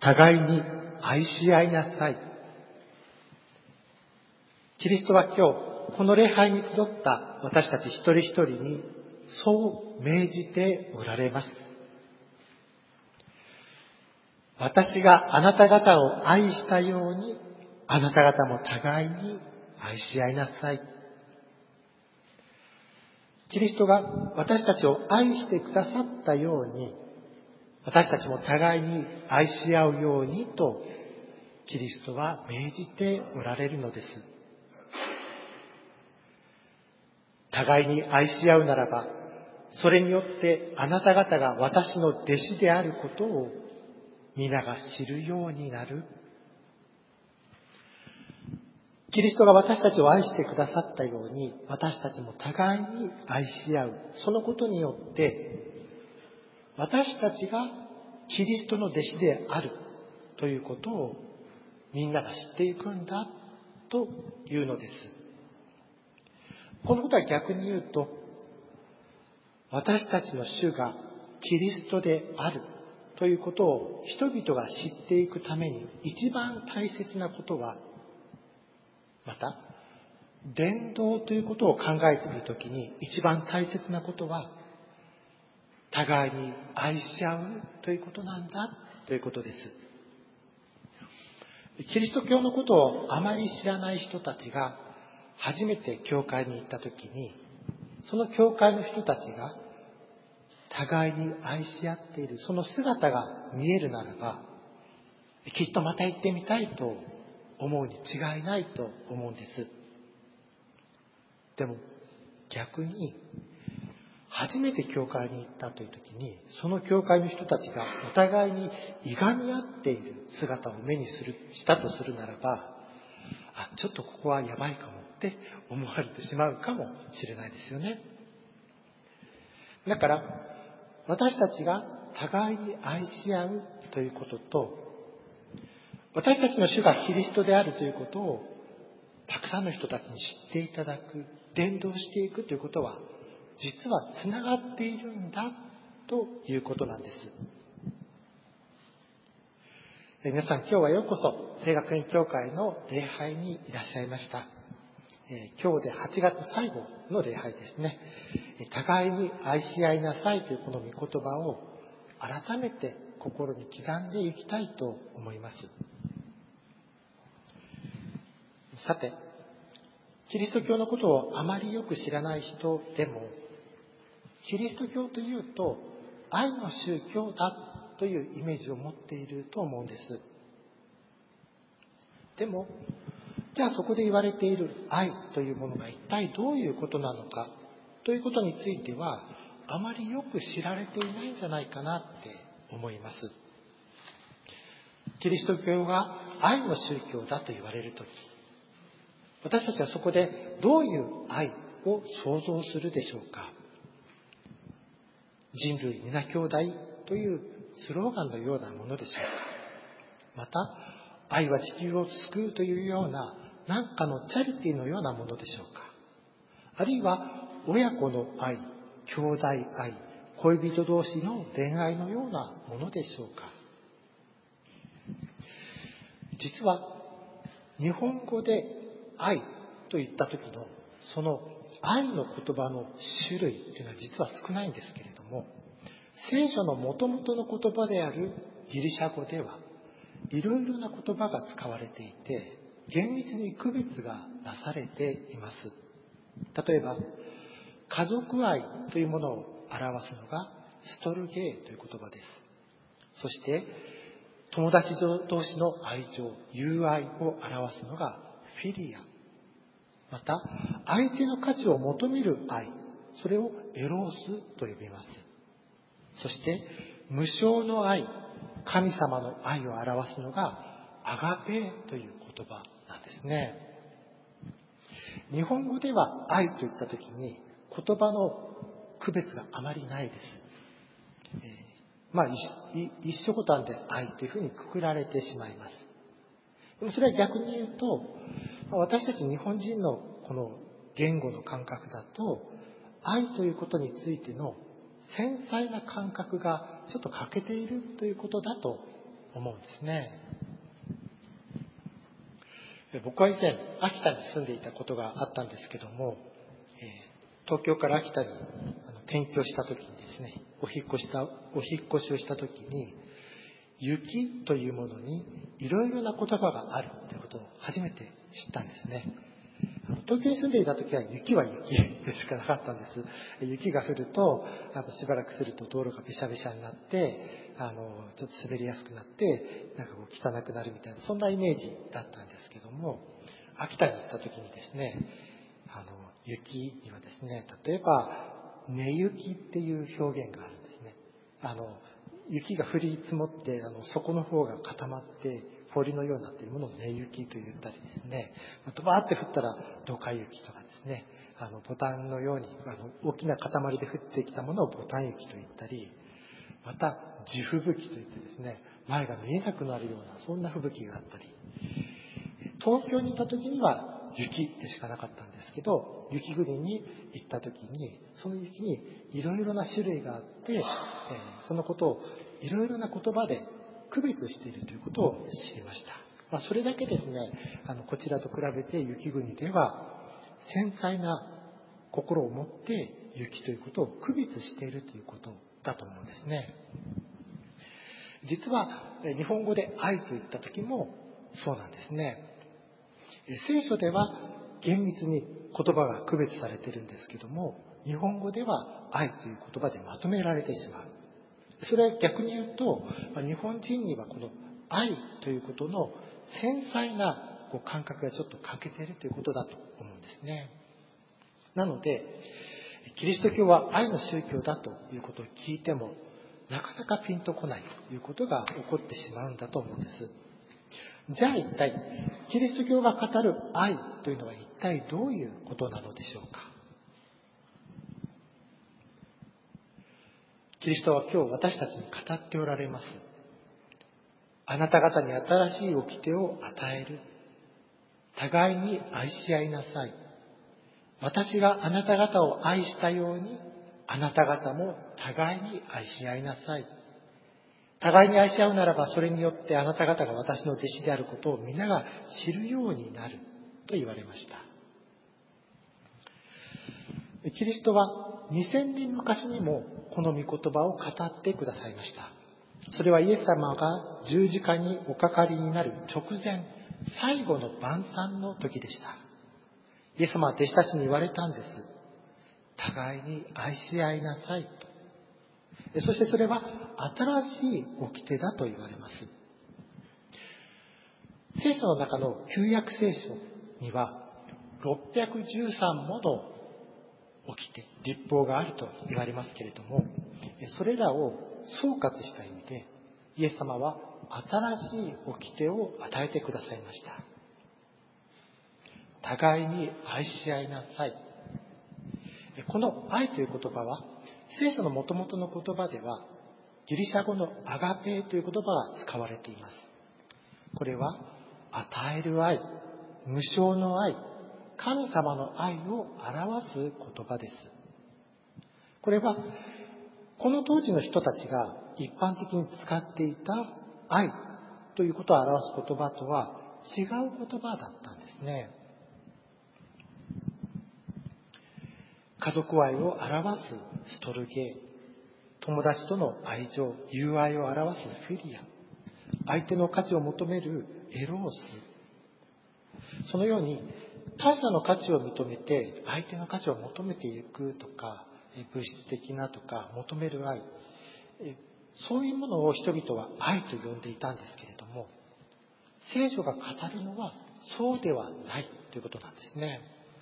互いに愛し合いなさい。キリストは今日、この礼拝に集った私たち一人一人にそう命じておられます。私があなた方を愛したように、あなた方も互いに愛し合いなさい。キリストが私たちを愛してくださったように、私たちも互いに愛し合うようにと、キリストは命じておられるのです。互いに愛し合うならば、それによってあなた方が私の弟子であることを皆が知るようになる。キリストが私たちを愛してくださったように、私たちも互いに愛し合う。そのことによって、私たちがキリストの弟子であるということをみんなが知っていくんだというのです。このことは逆に言うと、私たちの主がキリストであるということを人々が知っていくために一番大切なことは、また伝道ということを考えてみるときに一番大切なことは、互いに愛し合うということなんだということです。キリスト教のことをあまり知らない人たちが初めて教会に行ったときに、その教会の人たちが互いに愛し合っているその姿が見えるならば、きっとまた行ってみたいと思うに違いないと思うんです。でも逆に初めて教会に行ったという時に、その教会の人たちがお互いにいがみ合っている姿を目にしたとするならば、ちょっとここはやばいかもって思われてしまうかもしれないですよね。だから私たちが互いに愛し合うということと、私たちの主がキリストであるということをたくさんの人たちに知っていただく、伝道していくということは、実はつながっているんだということなんです。皆さん、今日はようこそ聖学院教会の礼拝にいらっしゃいました。今日で8月最後の礼拝ですね。互いに愛し合いなさいというこの御言葉を改めて心に刻んでいきたいと思います。さて、キリスト教のことをあまりよく知らない人でも、キリスト教というと愛の宗教だというイメージを持っていると思うんです。でも、じゃあそこで言われている愛というものが一体どういうことなのかということについては、あまりよく知られていないんじゃないかなって思います。キリスト教が愛の宗教だと言われるとき、私たちはそこでどういう愛を想像するでしょうか。人類皆兄弟というスローガンのようなものでしょうか。また、愛は地球を救うというような何かのチャリティーのようなものでしょうか。あるいは親子の愛、兄弟愛、恋人同士の恋愛のようなものでしょうか。実は日本語で愛と言った時のその愛の言葉の種類というのは実は少ないんですけれども、聖書の元々の言葉であるギリシャ語ではいろいろな言葉が使われていて、厳密に区別がなされています。例えば家族愛というものを表すのがストルゲーという言葉です。そして友達同士の愛情、友愛を表すのがフィリア。また相手の価値を求める愛、それをエロースと呼びます。そして無償の愛、神様の愛を表すのがアガペーという言葉なんですね。日本語では愛といったときに言葉の区別があまりないです。一緒ボタンで愛というふうにくくられてしまいます。でもそれは逆に言うと、私たち日本人のこの言語の感覚だと、愛ということについての繊細な感覚がちょっと欠けているということだと思うんですね。僕は以前秋田に住んでいたことがあったんですけども、東京から秋田に転居した時にですね、お引っ越しをした時に、雪というものにいろいろな言葉があるということを初めて知ったんですね。東京に住んでいた時は雪は雪でしかなかったんです。雪が降るとしばらくすると道路がべしゃべしゃになってちょっと滑りやすくなって汚くなるみたいな、そんなイメージだったんですけども、秋田に行った時にですね、雪にはですね、例えば根雪っていう表現があるんですね。雪が降り積もって底の方が固まって氷のようになっているものを根雪と言ったりですね、ドバーって降ったらドカ雪とかですね、ボタンのように大きな塊で降ってきたものをボタン雪と言ったり、また地吹雪といってですね、前が見えなくなるようなそんな吹雪があったり、東京にいた時には雪でしかなかったんですけど、雪国に行った時にその雪にいろいろな種類があって、そのことをいろいろな言葉で区別しているということを知りました。それだけですね、こちらと比べて雪国では繊細な心を持って雪ということを区別しているということだと思うんですね。実は日本語で愛と言った時もそうなんですね。聖書では厳密に言葉が区別されているんですけども、日本語では愛という言葉でまとめられてしまう。それは逆に言うと、日本人にはこの愛ということの繊細な感覚がちょっと欠けているということだと思うんですね。なので、キリスト教は愛の宗教だということを聞いても、なかなかピンとこないということが起こってしまうんだと思うんです。じゃあ一体、キリスト教が語る愛というのは一体どういうことなのでしょうか。キリストは今日私たちに語っておられます。あなた方に新しい掟を与える。互いに愛し合いなさい。私があなた方を愛したように、あなた方も互いに愛し合いなさい。互いに愛し合うならば、それによってあなた方が私の弟子であることを皆が知るようになると言われました。キリストは2000年昔にもこの御言葉を語ってくださいました。それはイエス様が十字架におかかりになる直前、最後の晩餐の時でした。イエス様は弟子たちに言われたんです。互いに愛し合いなさいと。そしてそれは新しい掟だと言われます。聖書の中の旧約聖書には613もの掟、律法があると言われますけれども、それらを総括した意味でイエス様は新しい掟を与えてくださいました。互いに愛し合いなさい。この愛という言葉は聖書の元々の言葉ではギリシャ語のアガペーという言葉が使われています。これは与える愛、無償の愛、神様の愛を表す言葉です。これはこの当時の人たちが一般的に使っていた愛ということを表す言葉とは違う言葉だったんですね。家族愛を表すストルゲー、友達との愛情、友愛を表すフィリア、相手の価値を求めるエロース、そのように他者の価値を認めて相手の価値を求めていくとか、物質的なとか求める愛、そういうものを人々は愛と呼んでいたんですけれども、聖書が語るのはそうではないということなんですね。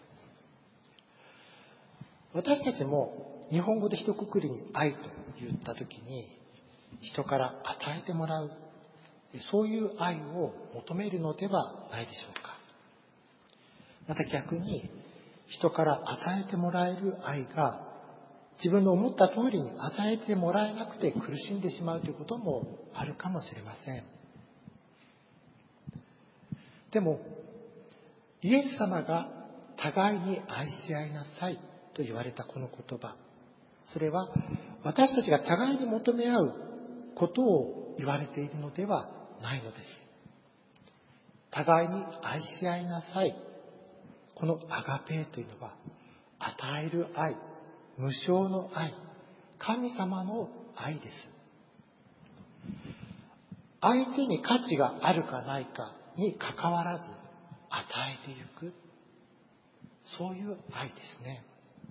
私たちも日本語で一括りに愛と言ったときに、人から与えてもらう、そういう愛を求めるのではないでしょうか。また逆に、人から与えてもらえる愛が自分の思った通りに与えてもらえなくて苦しんでしまうということもあるかもしれません。でも、イエス様が互いに愛し合いなさいと言われたこの言葉、それは私たちが互いに求め合うことを言われているのではないのです。互いに愛し合いなさい。このアガペーというのは、与える愛、無償の愛、神様の愛です。相手に価値があるかないかにかかわらず与えていく、そういう愛ですね。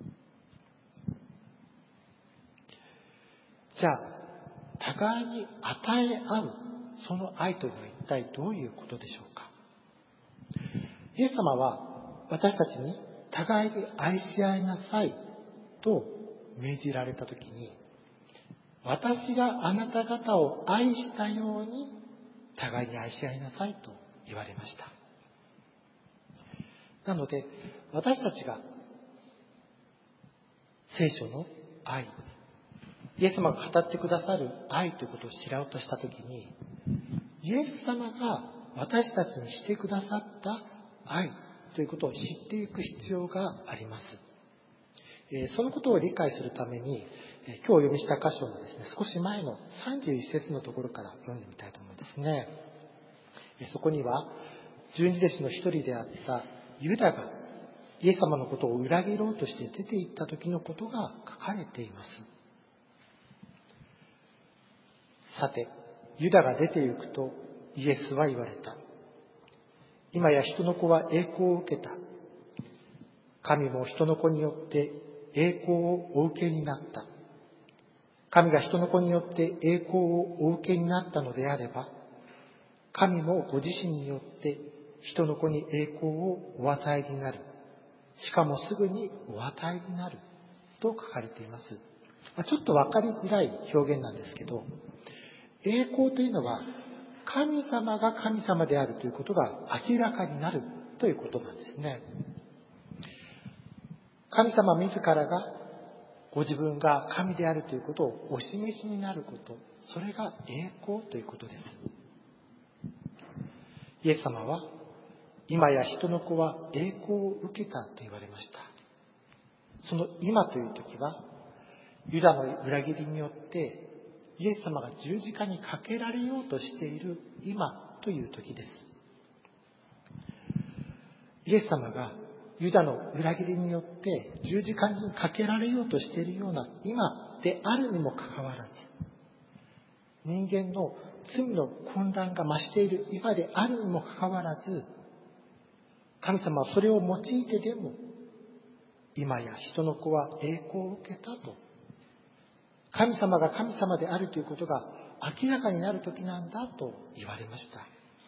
じゃあ、互いに与え合うその愛というのは一体どういうことでしょうか。イエス様は私たちに互いに愛し合いなさいと命じられたときに、私があなた方を愛したように互いに愛し合いなさいと言われました。なので私たちが聖書の愛、イエス様が語ってくださる愛ということを知ろうとしたときに、イエス様が私たちにしてくださった愛ということを知っていく必要があります。そのことを理解するために、今日お読みした箇所のですね、少し前の31節のところから読んでみたいと思うんですね。そこには、十二弟子の一人であったユダがイエス様のことを裏切ろうとして出て行った時のことが書かれています。さて、ユダが出て行くとイエスは言われた。今や人の子は栄光を受けた。神も人の子によって栄光をお受けになった。神が人の子によって栄光をお受けになったのであれば、神もご自身によって人の子に栄光をお与えになる。しかもすぐにお与えになると書かれています。ちょっとわかりづらい表現なんですけど、栄光というのは神様が神様であるということが明らかになるということなんですね。神様自らがご自分が神であるということをお示しになること、それが栄光ということです。イエス様は今や人の子は栄光を受けたと言われました。その今という時はユダの裏切りによってイエス様が十字架にかけられようとしている今という時です。イエス様がユダの裏切りによって十字架にかけられようとしているような今であるにもかかわらず、人間の罪の混乱が増している今であるにもかかわらず、神様はそれを用いてでも今や人の子は栄光を受けたと、神様が神様であるということが明らかになる時なんだと言われました。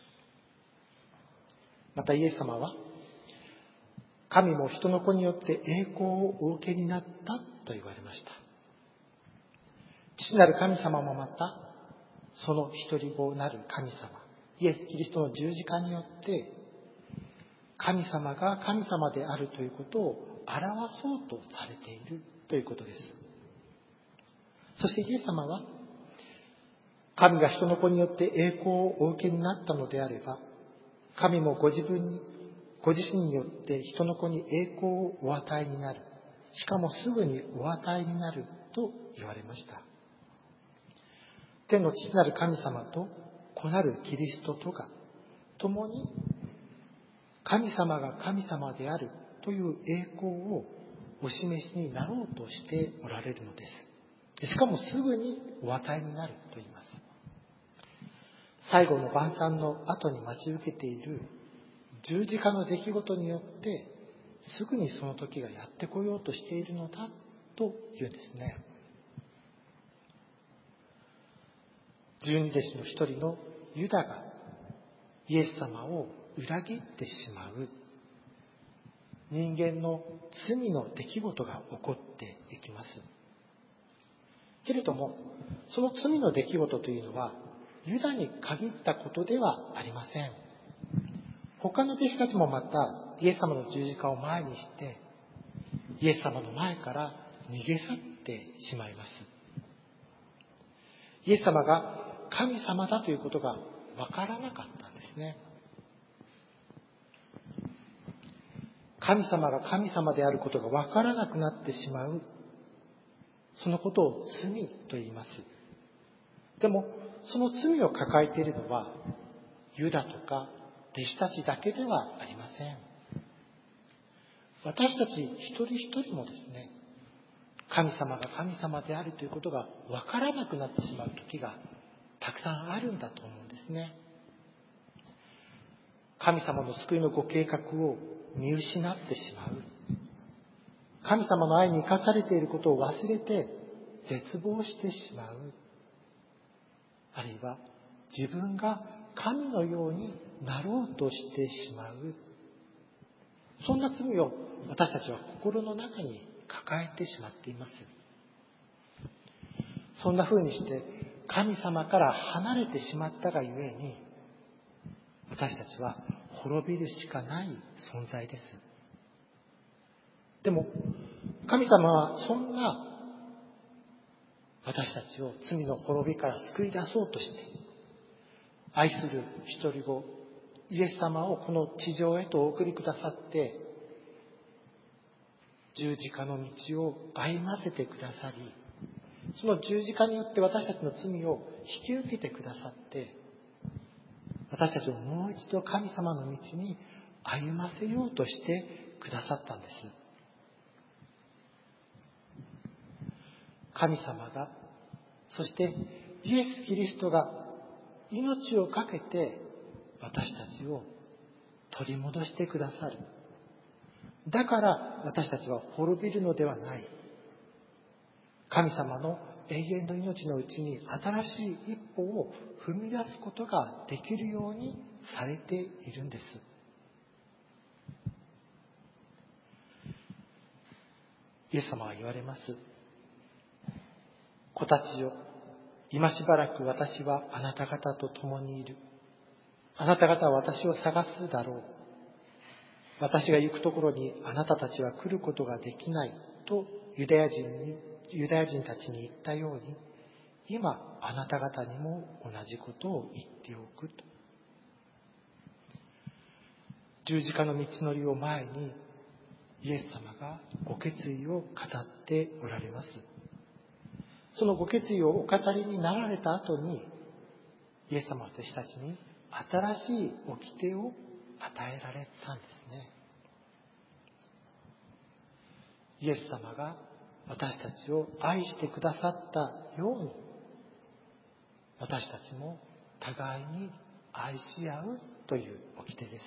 またイエス様は神も人の子によって栄光をお受けになったと言われました。父なる神様もまたその一人子なる神様イエス・キリストの十字架によって神様が神様であるということを表そうとされているということです。そしてイエス様は神が人の子によって栄光をお受けになったのであれば、神もご自身によって人の子に栄光をお与えになる。しかもすぐにお与えになると言われました。天の父なる神様と子なるキリストとが共に神様が神様であるという栄光をお示しになろうとしておられるのです。しかもすぐにお与えになると言います。最後の晩餐の後に待ち受けている十字架の出来事によってすぐにその時がやってこようとしているのだというんですね。十二弟子の一人のユダがイエス様を裏切ってしまう人間の罪の出来事が起こっていきます。けれどもその罪の出来事というのはユダに限ったことではありません。他の弟子たちもまたイエス様の十字架を前にしてイエス様の前から逃げ去ってしまいます。イエス様が神様だということがわからなかったんですね。神様が神様であることがわからなくなってしまう、そのことを罪と言います。でもその罪を抱えているのはユダとか弟子たちだけではありません。私たち一人一人もですね、神様が神様であるということがわからなくなってしまう時がたくさんあるんだと思うんですね。神様の救いのご計画を見失ってしまう。神様の愛に生かされていることを忘れて絶望してしまう。あるいは自分が神のようになろうとしてしまう。そんな罪を私たちは心の中に抱えてしまっています。そんな風にして神様から離れてしまったがゆえに、私たちは滅びるしかない存在です。でも神様はそんな私たちを罪の滅びから救い出そうとして、愛する一人子イエス様をこの地上へとお送りくださって、十字架の道を歩ませてくださり、その十字架によって私たちの罪を引き受けてくださって、私たちをもう一度神様の道に歩ませようとしてくださったんです。神様が、そしてイエス・キリストが命を懸けて私たちを取り戻してくださる。だから私たちは滅びるのではない。神様の永遠の命のうちに新しい一歩を踏み出すことができるようにされているんです。イエス様は言われます。子たちよ、今しばらく私はあなた方と共にいる。あなた方は私を探すだろう。私が行くところにあなたたちは来ることができないとユダヤ人たちに言ったように、今あなた方にも同じことを言っておくと。十字架の道のりを前にイエス様がご決意を語っておられます。そのご決意をお語りになられた後に、イエス様は私たちに新しい掟を与えられたんですね。イエス様が私たちを愛してくださったように、私たちも互いに愛し合うという掟です。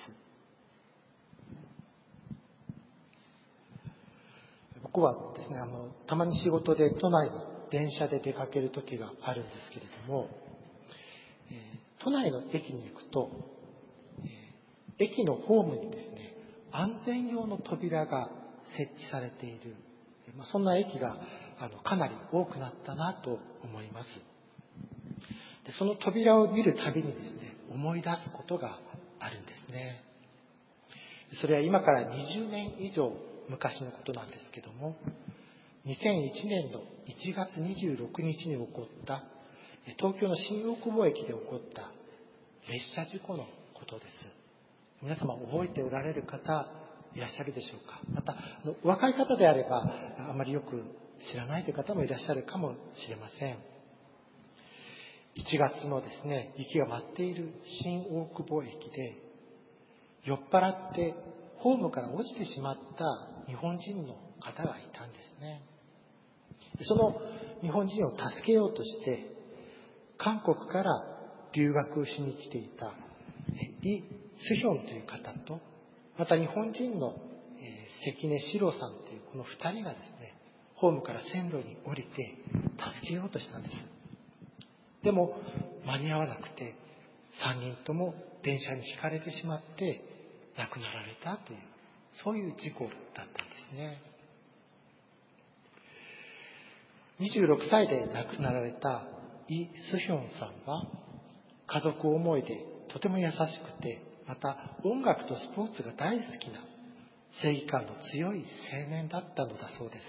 僕はですね、たまに仕事で都内に電車で出かける時があるんですけれども、都内の駅に行くと、駅のホームにですね、安全用の扉が設置されている、そんな駅がかなり多くなったなと思います。で、その扉を見るたびにですね、思い出すことがあるんですね。それは今から20年以上昔のことなんですけども、2001年の1月26日に起こった東京の新大久保駅で起こった列車事故のことです。皆様覚えておられる方いらっしゃるでしょうか。また若い方であればあまりよく知らないという方もいらっしゃるかもしれません。1月のですね、雪が舞っている新大久保駅で酔っ払ってホームから落ちてしまった日本人の方がいたんですね。その日本人を助けようとして韓国から留学しに来ていたイ・スヒョンという方と、また日本人の関根史郎さんというこの2人がですね、ホームから線路に降りて助けようとしたんです。でも間に合わなくて3人とも電車にひかれてしまって亡くなられたという、そういう事故だったんですね。26歳で亡くなられたイ・スヒョンさんは家族思いでとても優しくて、また音楽とスポーツが大好きな正義感の強い青年だったのだそうです。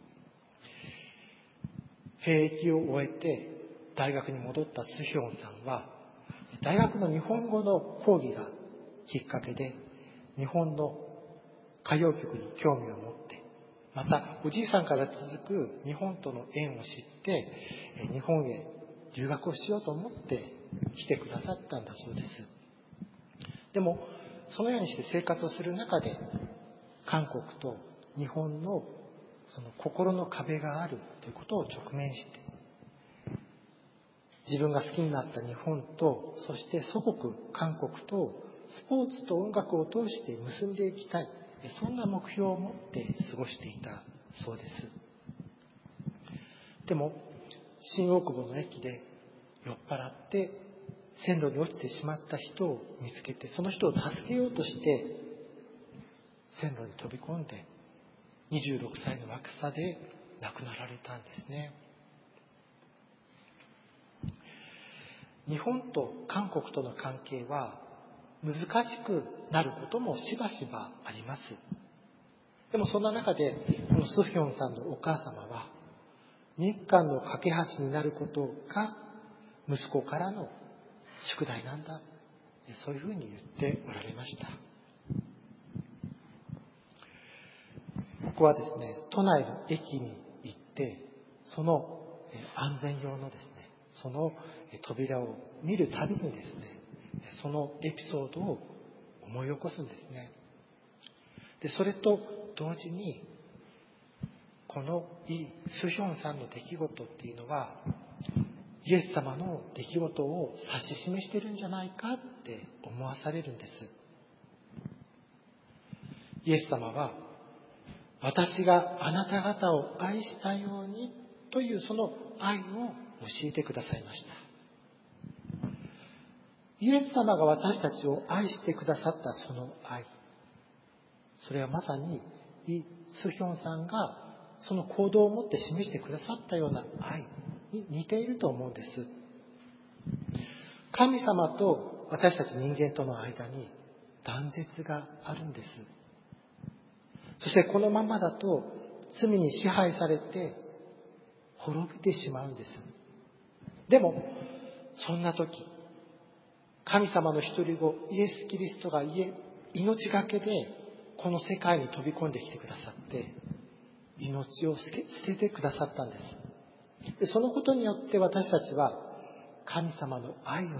兵役を終えて大学に戻ったスヒョンさんは大学の日本語の講義がきっかけで日本の歌謡曲に興味を持って、またおじいさんから続く日本との縁を知って日本へ留学をしようと思って来てくださったんだそうです。でもそのようにして生活をする中で、韓国と日本のその心の壁があるということを直面して、自分が好きになった日本と、そして祖国韓国とスポーツと音楽を通して結んでいきたい、そんな目標を持って過ごしていたそうです。でも新大久保の駅で酔っ払って線路に落ちてしまった人を見つけて、その人を助けようとして線路に飛び込んで、26歳の若さで亡くなられたんですね。日本と韓国との関係は難しくなることもしばしばあります。でもそんな中で、このスヒョンさんのお母様は、日韓の架け橋になることが息子からの宿題なんだ、そういうふうに言っておられました。ここはですね、都内の駅に行って、その安全用のですね、その扉を見るたびにですね、そのエピソードを思い起こすんですね。で、それと同時に、このイ・スヒョンさんの出来事っていうのは、イエス様の出来事を指し示してるんじゃないかって思わされるんです。イエス様は、私があなた方を愛したようにというその愛を教えてくださいました。イエス様が私たちを愛してくださったその愛、それはまさにイ・スヒョンさんがその行動を持って示してくださったような愛に似ていると思うんです。神様と私たち人間との間に断絶があるんです。そしてこのままだと罪に支配されて滅びてしまうんです。でもそんな時、神様の一人子イエス・キリストが命がけでこの世界に飛び込んできてくださって、命を捨ててくださったんです。でそのことによって私たちは神様の愛を知って、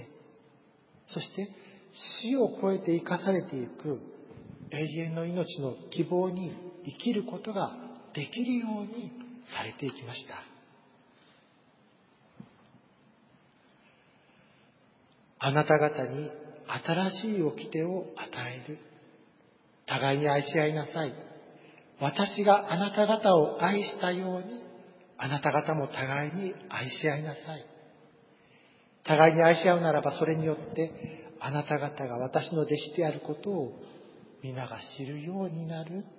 そして死を超えて生かされていく永遠の命の希望に生きることができるようにされていきました。あなた方に新しい掟を与える。互いに愛し合いなさい。私があなた方を愛したように、あなた方も互いに愛し合いなさい。互いに愛し合うならば、それによってあなた方が私の弟子であることを皆が知るようになる。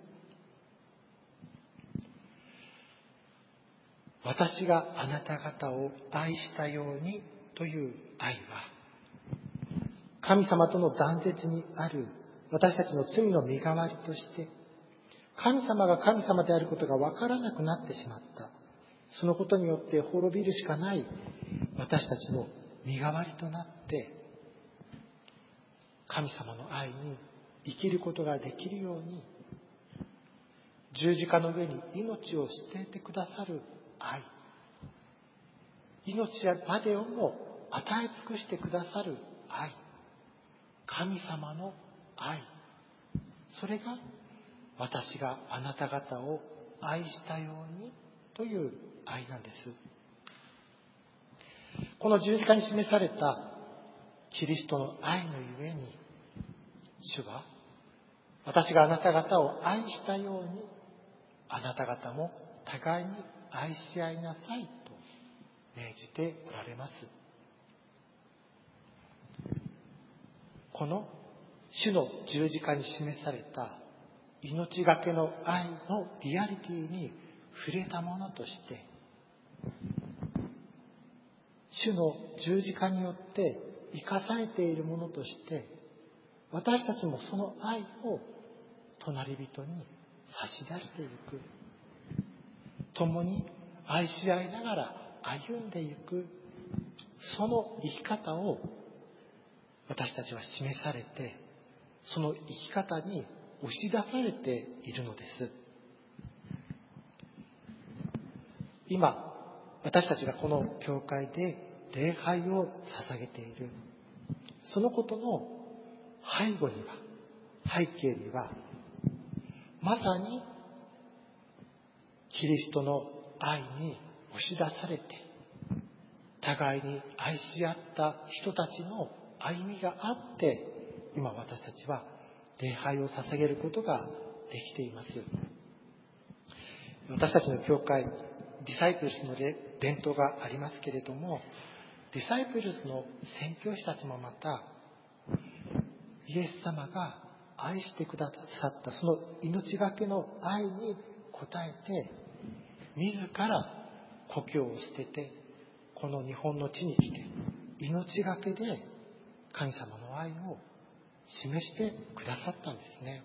私があなた方を愛したようにという愛は、神様との断絶にある私たちの罪の身代わりとして、神様が神様であることがわからなくなってしまった。そのことによって滅びるしかない私たちの身代わりとなって、神様の愛に生きることができるように、十字架の上に命を捨ててくださる愛、命までをも与え尽くしてくださる愛、神様の愛、それが私があなた方を愛したようにという愛なんです。この十字架に示されたキリストの愛のゆえに、主は私があなた方を愛したように、あなた方も互いに愛し合いなさいと命じておられます。この主の十字架に示された命がけの愛のリアリティに触れたものとして、主の十字架によって生かされているものとして、私たちもその愛を隣人に差し出していく、共に愛し合いながら歩んでいく、その生き方を私たちは示されて、その生き方に押し出されているのです。今私たちがこの教会で礼拝を捧げている、そのことの背景には、まさにキリストの愛に押し出されて、互いに愛し合った人たちの歩みがあって、今私たちは礼拝を捧げることができています。私たちの教会、ディサイプルスの伝統がありますけれども、ディサイプルスの宣教師たちもまた、イエス様が愛してくださったその命がけの愛に応えて、自ら故郷を捨ててこの日本の地に来て、命がけで神様の愛を示してくださったんですね。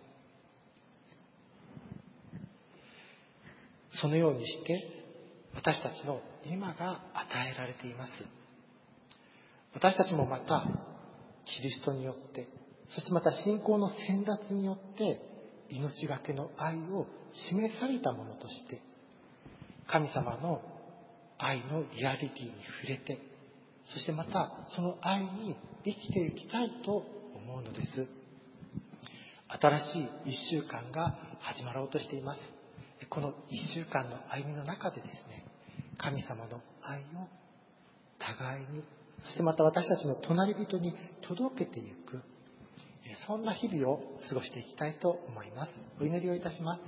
そのようにして私たちの今が与えられています。私たちもまたキリストによって、そしてまた信仰の先達によって命がけの愛を示されたものとして、神様の愛のリアリティに触れて、そしてまたその愛に生きていきたいと思うのです。新しい一週間が始まろうとしています。この一週間の歩みの中でですね、神様の愛を互いに、そしてまた私たちの隣人に届けていく、そんな日々を過ごしていきたいと思います。お祈りをいたします。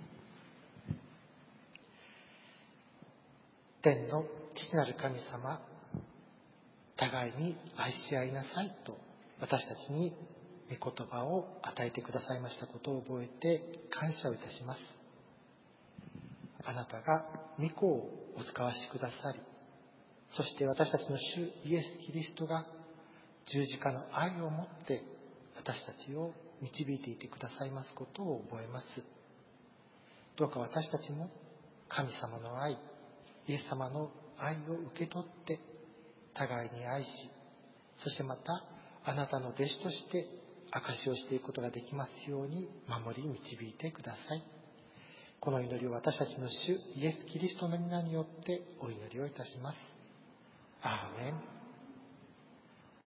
天の父なる神様、互いに愛し合いなさいと私たちに御言葉を与えてくださいましたことを覚えて感謝をいたします。あなたが御子をお使わしくださり、そして私たちの主イエス・キリストが十字架の愛をもって私たちを導いていてくださいますことを覚えます。どうか私たちも神様の愛、イエス様の愛を受け取って互いに愛し、そしてまたあなたの弟子として証しをしていくことができますように守り導いてください。この祈りを私たちの主イエス・キリストの皆によってお祈りをいたします。アーメン。